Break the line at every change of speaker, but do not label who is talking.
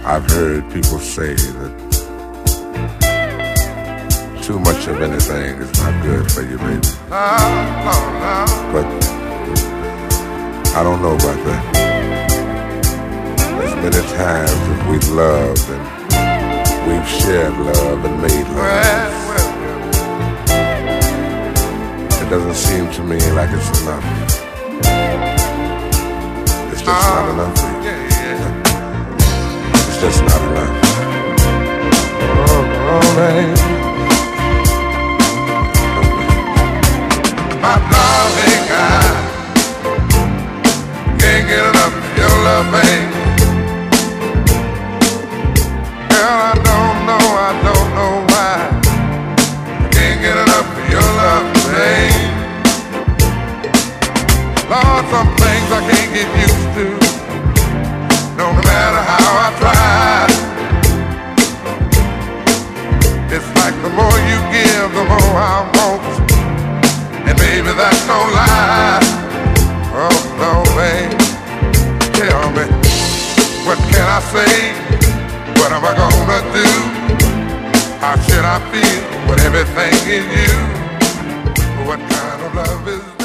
I've heard people say that too much of anything is not good for you, baby. But I don't know about that. As many times as we've loved and we've shared love and made love, it doesn't seem to me like it's enough. It's just not enough for you. It's just not enough. Oh, baby. My darling, I can't get enough of your love, baby. Girl, I don't know why I can't get enough of your love, baby. Lord, some things I can't get used to, no matter how I try. It's like the more you give, the more I want. And baby, that's no lie. Oh no, babe. Tell me, what can I say? What am I gonna do? How should I feel when everything is you? What kind of love is